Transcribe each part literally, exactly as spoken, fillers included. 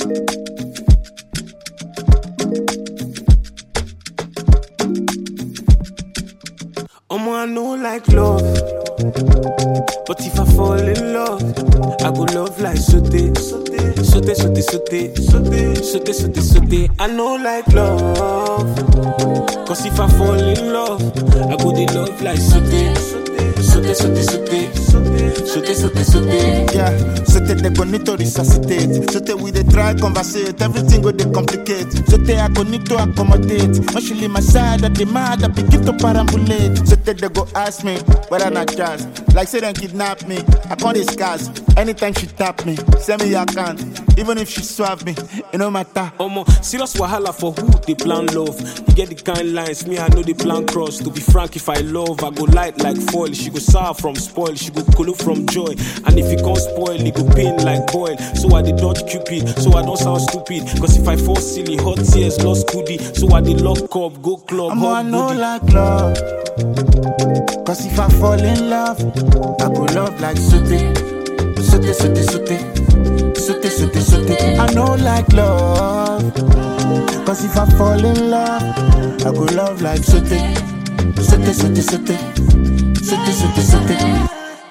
Omo, I know like love, but if I fall in love, I go love like sote, sote, sote, sote, sote, sote, sote, sote, sote. I know like love, cause if I fall in love, I go dey love like sote, sote, sote, sote, sote, sote, sote. Yeah, sote they go need to resuscitate. Sote we dey try conversate, everything go dey complicate. Sote I go need to accommodate. When she leave my side, I demand I begin to perambulate. Sote they go ask me whether not jazz. Like say them kidnap me, I can't discuss. Anytime she tap me, send me account. Even if she swap me, it no matter. Omo, serious wahala for who they plan love. You get the kind lines, me I know the plan cross. To be frank, if I love, I go light like foil. She go sour from spoil, she go colo from joy. And if it can't spoil, it go pain like boil. So I did dodge Cupid, so I don't sound stupid. Cause if I fall silly, hot tears, lost goodie. So I did lock up, go club, I'm hot I know booty. like love. Cause if I fall in love, I go love like sote. Sote, sote, sote. Sote, sote, sote. I know like love. Cause if I fall in love, I go love like sote. Sote, sote, sote. Sote, sote, sote.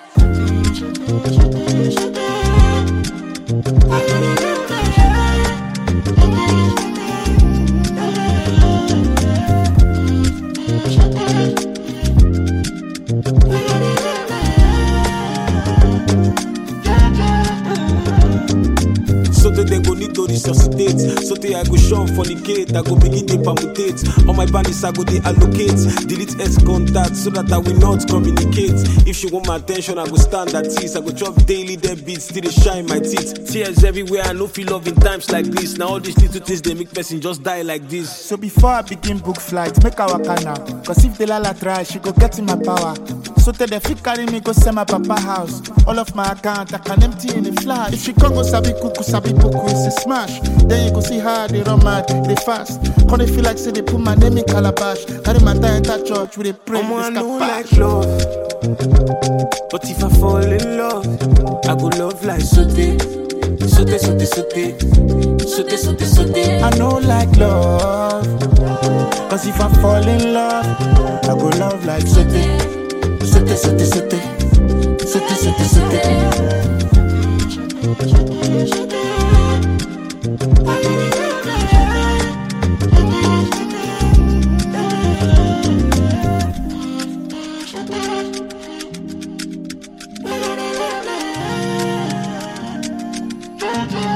Sote they go need to resuscitate. Sote I go shun fornicate. I go begin to permutate. All my bandits I go they allocate. Delete X contact so that I will not communicate. If she want my attention, I go stand at ease. I go chop daily dead beats, still they shine my teeth. Tears everywhere, I no feel love in times like this. Now all these little things they make person just die like this. So before I begin book flight, make our now. Cause if the lala try, she go get in my power. So tell the fit carry me go send my papa house. All of my account I can empty in a flash. If she come go sabi kuku sabi buku, it's a smash. Then you go see how they run mad, they fast. Cause they feel like say they put my name in calabash. Carry my tie enter church with a pray. Omo, I know like love, but if I fall in love, I go love like sote, sote, sote, sote, sote, sote, sote. I know like love. Cause if I fall in love, I go love like sote. Sote, sote, sote. Sote, sote, sote. Yeah.